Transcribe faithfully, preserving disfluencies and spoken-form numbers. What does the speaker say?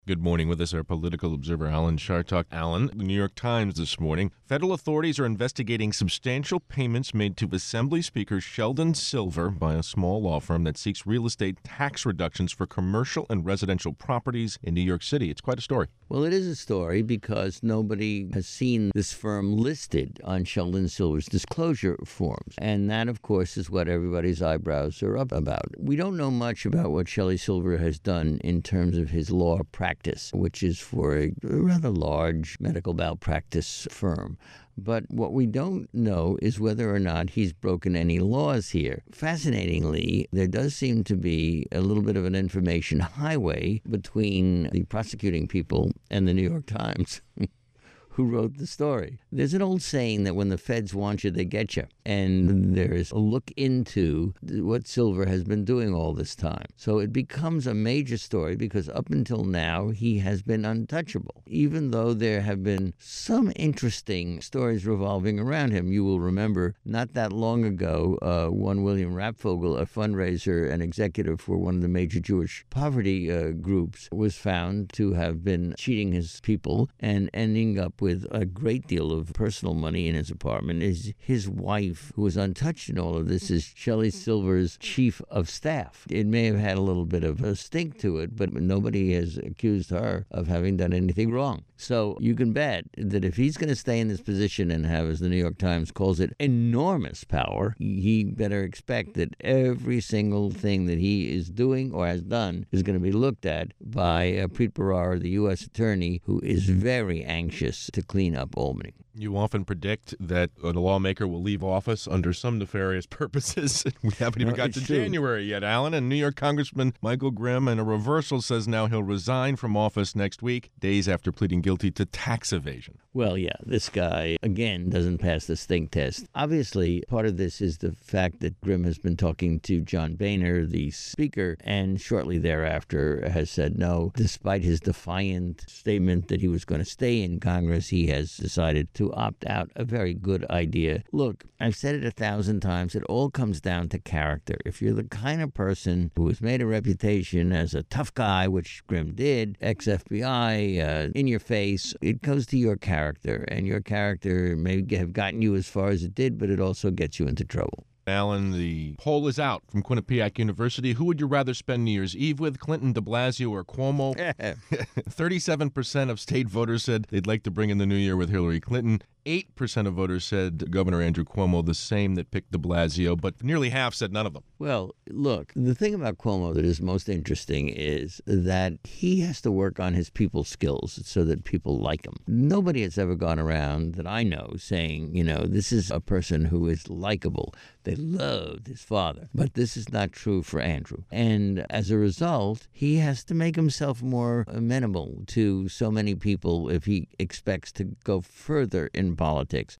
Good morning. With us, our political observer, Alan Chartock. Alan, the New York Times this morning. Federal authorities are investigating substantial payments made to Assembly Speaker Sheldon Silver by a small law firm that seeks real estate tax reductions for commercial and residential properties in New York City. It's quite a story. Well, it is a story because nobody has seen this firm listed on Sheldon Silver's disclosure forms. And that, of course, is what everybody's eyebrows are up about. We don't know much about what Shelley Silver has done in terms of his law practice, which is for a rather large medical malpractice firm. But what we don't know is whether or not he's broken any laws here. Fascinatingly, there does seem to be a little bit of an information highway between the prosecuting people and the New York Times. Who wrote the story. There's an old saying that when the feds want you, they get you. And there's a look into what Silver has been doing all this time. So it becomes a major story because up until now, he has been untouchable. Even though there have been some interesting stories revolving around him. You will remember not that long ago, uh, one William Rapfogel, a fundraiser and executive for one of the major Jewish poverty uh, groups, was found to have been cheating his people and ending up with a great deal of personal money in his apartment. His, his wife, who was untouched in all of this, is Shelley Silver's chief of staff. It may have had a little bit of a stink to it, but nobody has accused her of having done anything wrong. So you can bet that if he's going to stay in this position and have, as the New York Times calls it, enormous power, he better expect that every single thing that he is doing or has done is going to be looked at by uh, Preet Bharara, the U S attorney, who is very anxious to clean up Albany. You often predict that a lawmaker will leave office under some nefarious purposes. We haven't even No, got it's to true. January yet, Alan. And New York Congressman Michael Grimm, in a reversal, says now he'll resign from office next week, days after pleading guilty to tax evasion. Well, yeah, this guy, again, doesn't pass the stink test. Obviously, part of this is the fact that Grimm has been talking to John Boehner, the speaker, and shortly thereafter has said no. Despite his defiant statement that he was going to stay in Congress, he has decided to opt out. A very good idea. Look, I've said it a thousand times. It all comes down to character. If you're the kind of person who has made a reputation as a tough guy, which Grimm did, ex-F B I, uh, in your face, it goes to your character. And your character may have gotten you as far as it did, but it also gets you into trouble. Alan, the poll is out from Quinnipiac University. Who would you rather spend New Year's Eve with, Clinton, de Blasio, or Cuomo? thirty-seven percent of state voters said they'd like to bring in the new year with Hillary Clinton. eight percent of voters said Governor Andrew Cuomo, the same that picked de Blasio, but nearly half said none of them. Well, look, the thing about Cuomo that is most interesting is that he has to work on his people skills so that people like him. Nobody has ever gone around that I know saying, you know, this is a person who is likable. They loved his father. But this is not true for Andrew. And as a result, he has to make himself more amenable to so many people if he expects to go further in politics.